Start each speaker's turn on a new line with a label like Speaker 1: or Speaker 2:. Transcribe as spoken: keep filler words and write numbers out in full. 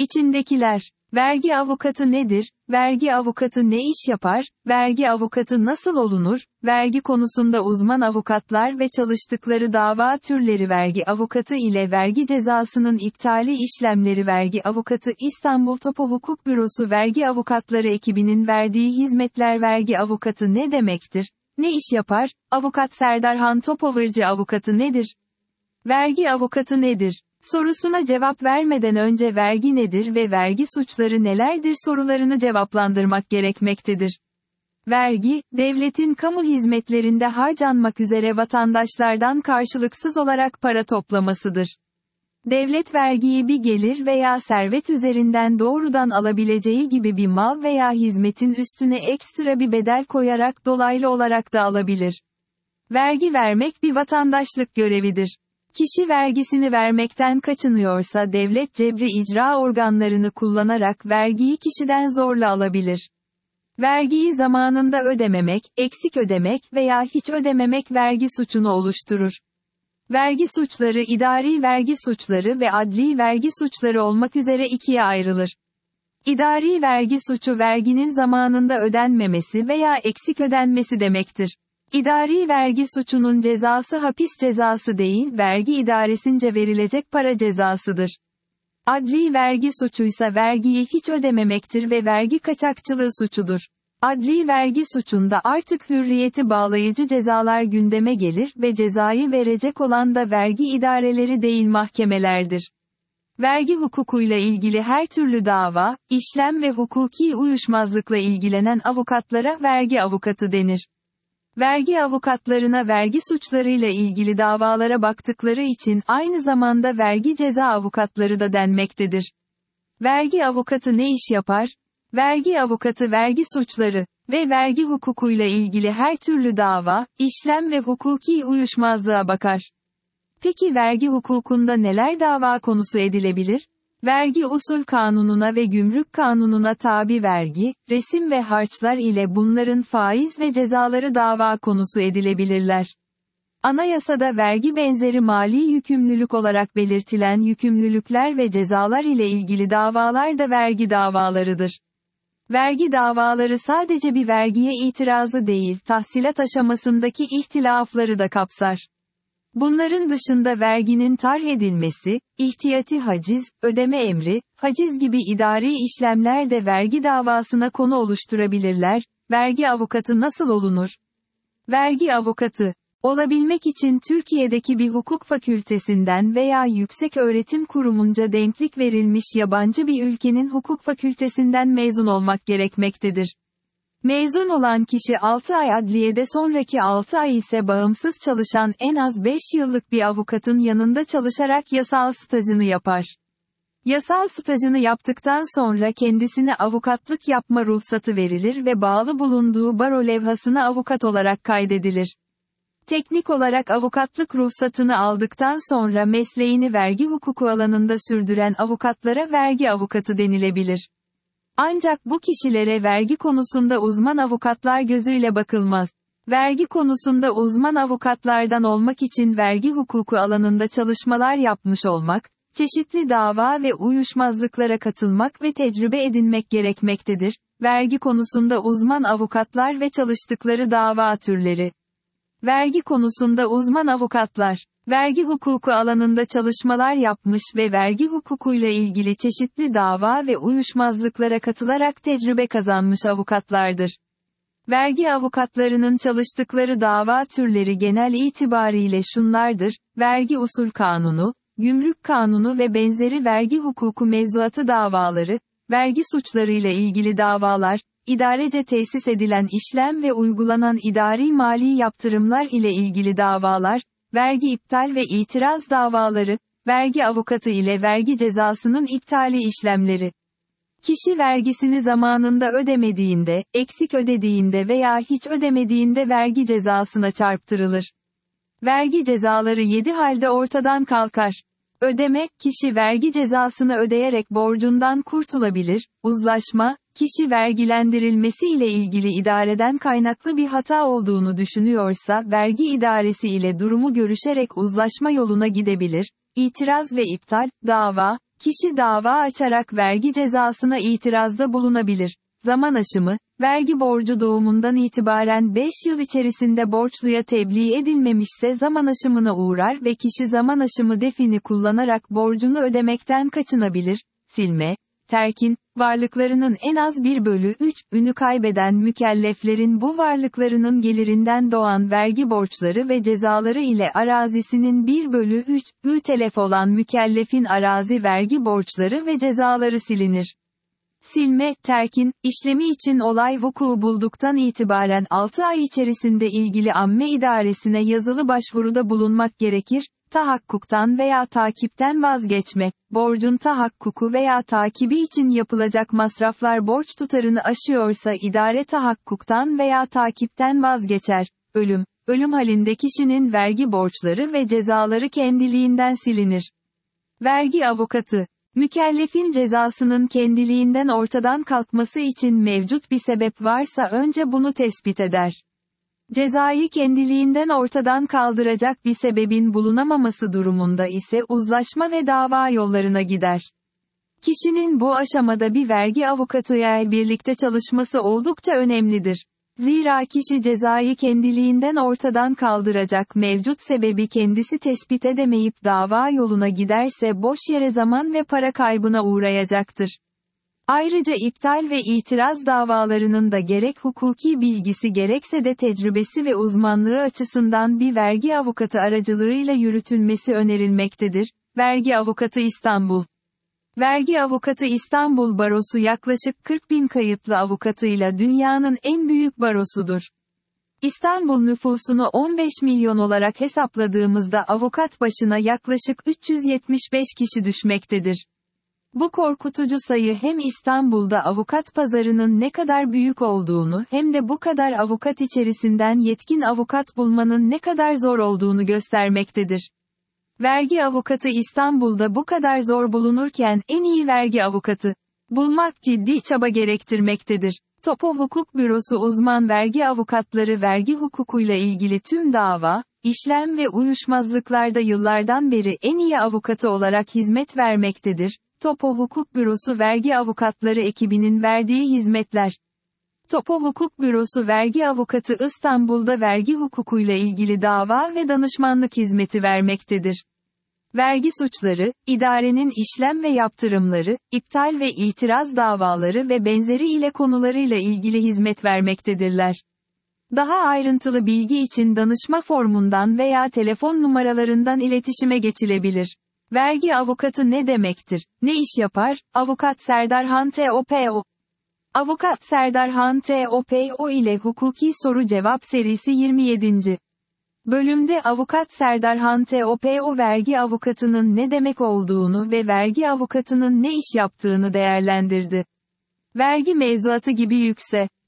Speaker 1: İçindekiler. Vergi avukatı nedir? Vergi avukatı ne iş yapar? Vergi avukatı nasıl olunur? Vergi konusunda uzman avukatlar ve çalıştıkları dava türleri. Vergi avukatı ile vergi cezasının iptali işlemleri. Vergi avukatı İstanbul Topo Hukuk Bürosu vergi avukatları ekibinin verdiği hizmetler. Vergi avukatı ne demektir? Ne iş yapar? Avukat Serdar Han Topovırcı avukatı nedir? Vergi avukatı nedir? Sorusuna cevap vermeden önce vergi nedir ve vergi suçları nelerdir sorularını cevaplandırmak gerekmektedir. Vergi, devletin kamu hizmetlerinde harcanmak üzere vatandaşlardan karşılıksız olarak para toplamasıdır. Devlet vergiyi bir gelir veya servet üzerinden doğrudan alabileceği gibi bir mal veya hizmetin üstüne ekstra bir bedel koyarak dolaylı olarak da alabilir. Vergi vermek bir vatandaşlık görevidir. Kişi vergisini vermekten kaçınıyorsa devlet cebri icra organlarını kullanarak vergiyi kişiden zorla alabilir. Vergiyi zamanında ödememek, eksik ödemek veya hiç ödememek vergi suçunu oluşturur. Vergi suçları idari vergi suçları ve adli vergi suçları olmak üzere ikiye ayrılır. İdari vergi suçu verginin zamanında ödenmemesi veya eksik ödenmesi demektir. İdari vergi suçunun cezası hapis cezası değil, vergi idaresince verilecek para cezasıdır. Adli vergi suçuysa vergiyi hiç ödememektir ve vergi kaçakçılığı suçudur. Adli vergi suçunda artık hürriyeti bağlayıcı cezalar gündeme gelir ve cezayı verecek olan da vergi idareleri değil mahkemelerdir. Vergi hukukuyla ilgili her türlü dava, işlem ve hukuki uyuşmazlıkla ilgilenen avukatlara vergi avukatı denir. Vergi avukatlarına vergi suçlarıyla ilgili davalara baktıkları için aynı zamanda vergi ceza avukatları da denmektedir. Vergi avukatı ne iş yapar? Vergi avukatı vergi suçları ve vergi hukukuyla ilgili her türlü dava, işlem ve hukuki uyuşmazlığa bakar. Peki vergi hukukunda neler dava konusu edilebilir? Vergi usul kanununa ve gümrük kanununa tabi vergi, resim ve harçlar ile bunların faiz ve cezaları dava konusu edilebilirler. Anayasada vergi benzeri mali yükümlülük olarak belirtilen yükümlülükler ve cezalar ile ilgili davalar da vergi davalarıdır. Vergi davaları sadece bir vergiye itirazı değil, tahsilat aşamasındaki ihtilafları da kapsar. Bunların dışında verginin tarh edilmesi, ihtiyati haciz, ödeme emri, haciz gibi idari işlemler de vergi davasına konu oluşturabilirler. Vergi avukatı nasıl olunur? Vergi avukatı olabilmek için Türkiye'deki bir hukuk fakültesinden veya yüksek öğretim kurumunca denklik verilmiş yabancı bir ülkenin hukuk fakültesinden mezun olmak gerekmektedir. Mezun olan kişi altı ay adliyede, sonraki altı ay ise bağımsız çalışan en az beş yıllık bir avukatın yanında çalışarak yasal stajını yapar. Yasal stajını yaptıktan sonra kendisine avukatlık yapma ruhsatı verilir ve bağlı bulunduğu baro levhasına avukat olarak kaydedilir. Teknik olarak avukatlık ruhsatını aldıktan sonra mesleğini vergi hukuku alanında sürdüren avukatlara vergi avukatı denilebilir. Ancak bu kişilere vergi konusunda uzman avukatlar gözüyle bakılmaz. Vergi konusunda uzman avukatlardan olmak için vergi hukuku alanında çalışmalar yapmış olmak, çeşitli dava ve uyuşmazlıklara katılmak ve tecrübe edinmek gerekmektedir. Vergi konusunda uzman avukatlar ve çalıştıkları dava türleri. Vergi konusunda uzman avukatlar, vergi hukuku alanında çalışmalar yapmış ve vergi hukukuyla ilgili çeşitli dava ve uyuşmazlıklara katılarak tecrübe kazanmış avukatlardır. Vergi avukatlarının çalıştıkları dava türleri genel itibariyle şunlardır: vergi usul kanunu, gümrük kanunu ve benzeri vergi hukuku mevzuatı davaları, vergi suçlarıyla ilgili davalar, idarece tesis edilen işlem ve uygulanan idari mali yaptırımlar ile ilgili davalar, vergi iptal ve itiraz davaları, vergi avukatı ile vergi cezasının iptali işlemleri. Kişi vergisini zamanında ödemediğinde, eksik ödediğinde veya hiç ödemediğinde vergi cezasına çarptırılır. Vergi cezaları yedi halde ortadan kalkar. Ödeme, kişi vergi cezasını ödeyerek borcundan kurtulabilir. Uzlaşma, kişi vergilendirilmesi ile ilgili idareden kaynaklı bir hata olduğunu düşünüyorsa vergi idaresi ile durumu görüşerek uzlaşma yoluna gidebilir. İtiraz ve iptal, dava, Kişi dava açarak vergi cezasına itirazda bulunabilir. Zaman aşımı, vergi borcu doğumundan itibaren beş yıl içerisinde borçluya tebliğ edilmemişse zaman aşımına uğrar ve kişi zaman aşımı defini kullanarak borcunu ödemekten kaçınabilir. Silme, terkin, varlıklarının en az bir bölü üç'ünü kaybeden mükelleflerin bu varlıklarının gelirinden doğan vergi borçları ve cezaları ile arazisinin bir bölü üç'ü telef olan mükellefin arazi vergi borçları ve cezaları silinir. Silme, terkin, işlemi için olay vuku bulduktan itibaren altı ay içerisinde ilgili amme idaresine yazılı başvuruda bulunmak gerekir. Tahakkuktan veya takipten vazgeçme, borcun tahakkuku veya takibi için yapılacak masraflar borç tutarını aşıyorsa idare tahakkuktan veya takipten vazgeçer. Ölüm, ölüm halinde kişinin vergi borçları ve cezaları kendiliğinden silinir. Vergi avukatı, mükellefin cezasının kendiliğinden ortadan kalkması için mevcut bir sebep varsa önce bunu tespit eder. Cezayı kendiliğinden ortadan kaldıracak bir sebebin bulunamaması durumunda ise uzlaşma ve dava yollarına gider. Kişinin bu aşamada bir vergi avukatıyla birlikte çalışması oldukça önemlidir. Zira kişi cezayı kendiliğinden ortadan kaldıracak mevcut sebebi kendisi tespit edemeyip dava yoluna giderse boş yere zaman ve para kaybına uğrayacaktır. Ayrıca iptal ve itiraz davalarının da gerek hukuki bilgisi gerekse de tecrübesi ve uzmanlığı açısından bir vergi avukatı aracılığıyla yürütülmesi önerilmektedir. Vergi Avukatı İstanbul. Vergi Avukatı İstanbul Barosu yaklaşık kırk bin kayıtlı avukatıyla dünyanın en büyük barosudur. İstanbul nüfusunu on beş milyon olarak hesapladığımızda avukat başına yaklaşık üç yüz yetmiş beş kişi düşmektedir. Bu korkutucu sayı hem İstanbul'da avukat pazarının ne kadar büyük olduğunu hem de bu kadar avukat içerisinden yetkin avukat bulmanın ne kadar zor olduğunu göstermektedir. Vergi avukatı İstanbul'da bu kadar zor bulunurken en iyi vergi avukatı bulmak ciddi çaba gerektirmektedir. Topo Hukuk Bürosu uzman vergi avukatları vergi hukukuyla ilgili tüm dava, işlem ve uyuşmazlıklarda yıllardan beri en iyi avukatı olarak hizmet vermektedir. Topo Hukuk Bürosu Vergi Avukatları ekibinin verdiği hizmetler. Topo Hukuk Bürosu Vergi Avukatı İstanbul'da vergi hukukuyla ilgili dava ve danışmanlık hizmeti vermektedir. Vergi suçları, idarenin işlem ve yaptırımları, iptal ve itiraz davaları ve benzeri ile konularıyla ilgili hizmet vermektedirler. Daha ayrıntılı bilgi için danışma formundan veya telefon numaralarından iletişime geçilebilir. Vergi avukatı ne demektir? Ne iş yapar? Avukat Serdar Han T O P O. Avukat Serdar Han T O P O ile Hukuki Soru Cevap serisi yirmi yedinci bölümde Avukat Serdar Han T O P O vergi avukatının ne demek olduğunu ve vergi avukatının ne iş yaptığını değerlendirdi. Vergi mevzuatı gibi yükse